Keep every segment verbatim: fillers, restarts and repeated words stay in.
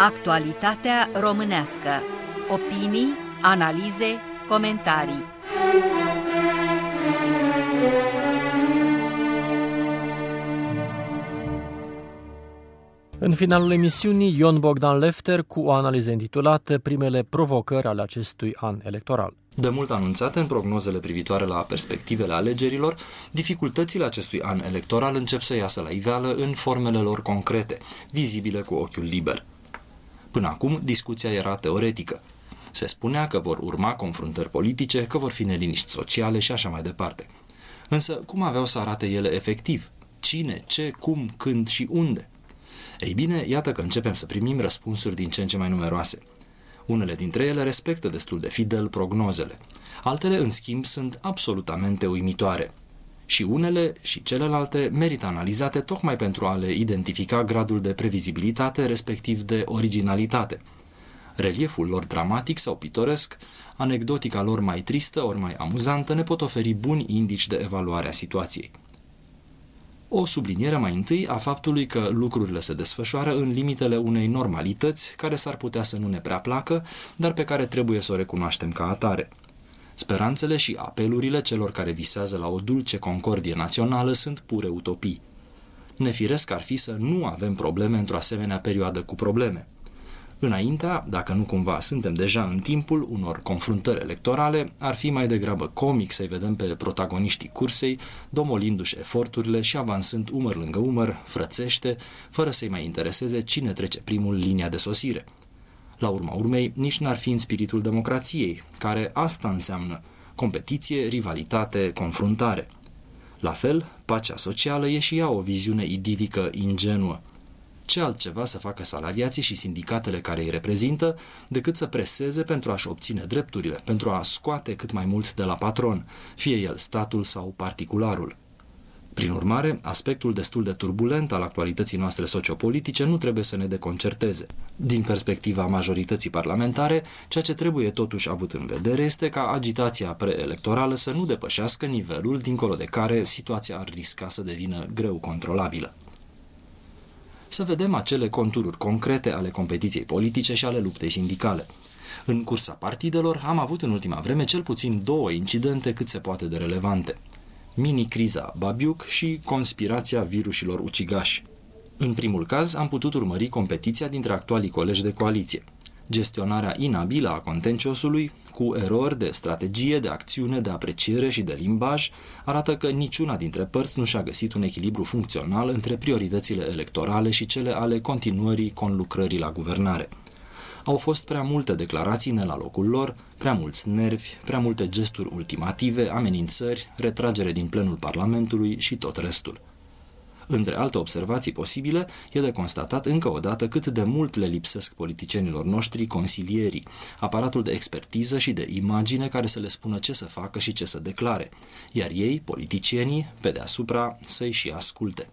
Actualitatea românească. Opinii, analize, comentarii. În finalul emisiunii, Ion Bogdan Lefter cu o analiză intitulată Primele provocări ale acestui an electoral. De mult anunțate în prognozele privitoare la perspectivele alegerilor, dificultățile acestui an electoral încep să iasă la iveală în formele lor concrete, vizibile cu ochiul liber. Până acum, discuția era teoretică. Se spunea că vor urma confruntări politice, că vor fi neliniști sociale și așa mai departe. Însă, cum aveau să arate ele efectiv? Cine, ce, cum, când și unde? Ei bine, iată că începem să primim răspunsuri din ce în ce mai numeroase. Unele dintre ele respectă destul de fidel prognozele. Altele, în schimb, sunt absolutamente uimitoare. Și unele și celelalte merită analizate tocmai pentru a le identifica gradul de previzibilitate, respectiv de originalitate. Relieful lor dramatic sau pitoresc, anecdotica lor mai tristă ori mai amuzantă ne pot oferi buni indici de evaluare a situației. O subliniere mai întâi a faptului că lucrurile se desfășoară în limitele unei normalități care s-ar putea să nu ne prea placă, dar pe care trebuie să o recunoaștem ca atare. Speranțele și apelurile celor care visează la o dulce concordie națională sunt pure utopii. Nefiresc ar fi să nu avem probleme într-o asemenea perioadă cu probleme. Înaintea, dacă nu cumva suntem deja în timpul unor confruntări electorale, ar fi mai degrabă comic să-i vedem pe protagoniștii cursei, domolindu-și eforturile și avansând umăr lângă umăr, frățește, fără să-i mai intereseze cine trece primul linia de sosire. La urma urmei, nici n-ar fi în spiritul democrației, care asta înseamnă: competiție, rivalitate, confruntare. La fel, pacea socială e și ea o viziune idilică ingenuă. Ce altceva să facă salariații și sindicatele care îi reprezintă decât să preseze pentru a-și obține drepturile, pentru a scoate cât mai mult de la patron, fie el statul sau particularul. Prin urmare, aspectul destul de turbulent al actualității noastre sociopolitice nu trebuie să ne deconcerteze. Din perspectiva majorității parlamentare, ceea ce trebuie totuși avut în vedere este ca agitația preelectorală să nu depășească nivelul dincolo de care situația ar risca să devină greu controlabilă. Să vedem acele contururi concrete ale competiției politice și ale luptei sindicale. În cursa partidelor am avut în ultima vreme cel puțin două incidente cât se poate de relevante: mini-criza Babiuc și conspirația virusilor ucigași. În primul caz am putut urmări competiția dintre actualii colegi de coaliție. Gestionarea inabilă a contenciosului, cu erori de strategie, de acțiune, de apreciere și de limbaj, arată că niciuna dintre părți nu și-a găsit un echilibru funcțional între prioritățile electorale și cele ale continuării conlucrării la guvernare. Au fost prea multe declarații ne la locul lor, prea mulți nervi, prea multe gesturi ultimative, amenințări, retragere din plenul Parlamentului și tot restul. Între alte observații posibile, e de constatat încă o dată cât de mult le lipsesc politicienilor noștri consilierii, aparatul de expertiză și de imagine care să le spună ce să facă și ce să declare, iar ei, politicienii, pe deasupra, să-i și asculte.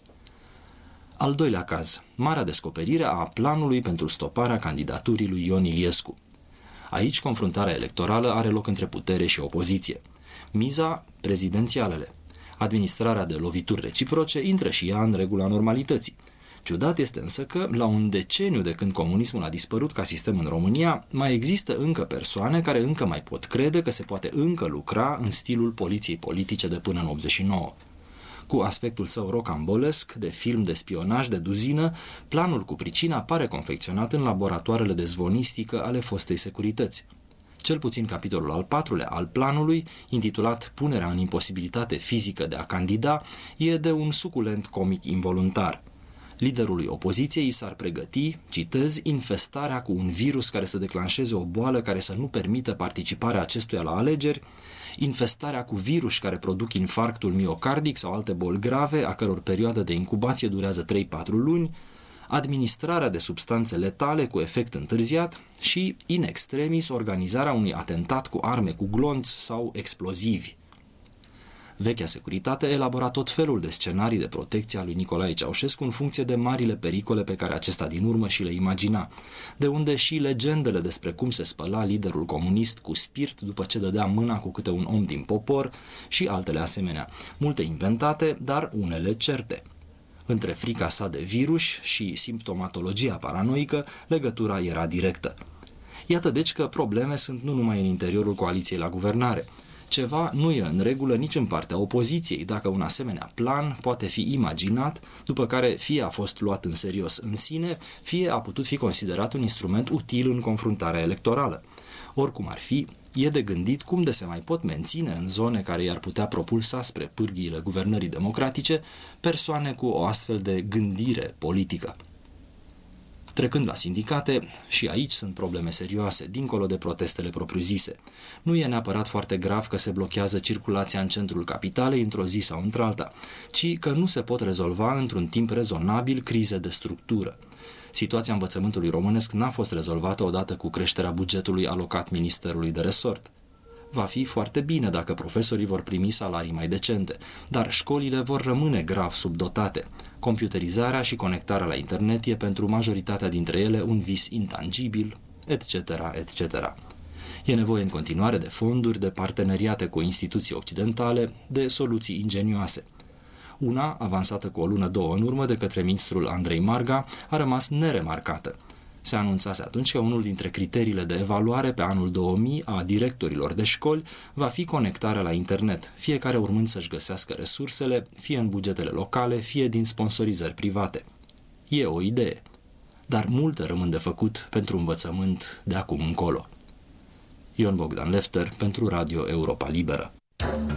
Al doilea caz, marea descoperire a planului pentru stoparea candidaturii lui Ion Iliescu. Aici confruntarea electorală are loc între putere și opoziție. Miza, prezidențialele. Administrarea de lovituri reciproce intră și ea în regula normalității. Ciudat este însă că, la un deceniu de când comunismul a dispărut ca sistem în România, mai există încă persoane care încă mai pot crede că se poate încă lucra în stilul poliției politice de până în optzeci și nouă. Cu aspectul său rocambolesc, de film de spionaj de duzină, planul cu pricina pare confecționat în laboratoarele de zvonistică ale fostei securități. Cel puțin capitolul al patrulea al planului, intitulat Punerea în imposibilitate fizică de a candida, e de un suculent comic involuntar. Liderului opoziției s-ar pregăti, citez, infestarea cu un virus care să declanșeze o boală care să nu permită participarea acestuia la alegeri, infestarea cu virus care produc infarctul miocardic sau alte boli grave, a căror perioadă de incubație durează trei-patru luni, administrarea de substanțe letale cu efect întârziat și, in extremis, organizarea unui atentat cu arme cu glonți sau explozivi. Vechea securitate elabora tot felul de scenarii de protecție a lui Nicolae Ceaușescu în funcție de marile pericole pe care acesta din urmă și le imagina, de unde și legendele despre cum se spăla liderul comunist cu spirit după ce dădea mâna cu câte un om din popor și altele asemenea, multe inventate, dar unele certe. Între frica sa de virus și simptomatologia paranoică, legătura era directă. Iată deci că probleme sunt nu numai în interiorul coaliției la guvernare. Ceva nu e în regulă nici în partea opoziției, dacă un asemenea plan poate fi imaginat, după care fie a fost luat în serios în sine, fie a putut fi considerat un instrument util în confruntarea electorală. Oricum ar fi, e de gândit cum de se mai pot menține în zone care i-ar putea propulsa spre pârghiile guvernării democratice persoane cu o astfel de gândire politică. Trecând la sindicate, și aici sunt probleme serioase, dincolo de protestele propriu-zise. Nu e neapărat foarte grav că se blochează circulația în centrul capitalei într-o zi sau într-alta, ci că nu se pot rezolva într-un timp rezonabil crize de structură. Situația învățământului românesc n-a fost rezolvată odată cu creșterea bugetului alocat Ministerului de Resort. Va fi foarte bine dacă profesorii vor primi salarii mai decente, dar școlile vor rămâne grav subdotate. Computerizarea și conectarea la internet e pentru majoritatea dintre ele un vis intangibil, et cetera, et cetera. E nevoie în continuare de fonduri, de parteneriate cu instituții occidentale, de soluții ingenioase. Una, avansată cu o lună, două în urmă de către ministrul Andrei Marga, a rămas neremarcată. Se anunțase atunci că unul dintre criteriile de evaluare pe anul două mii a directorilor de școli va fi conectarea la internet, fiecare urmând să-și găsească resursele, fie în bugetele locale, fie din sponsorizări private. E o idee, dar multe rămân de făcut pentru învățământ de acum încolo. Ion Bogdan Lefter pentru Radio Europa Liberă.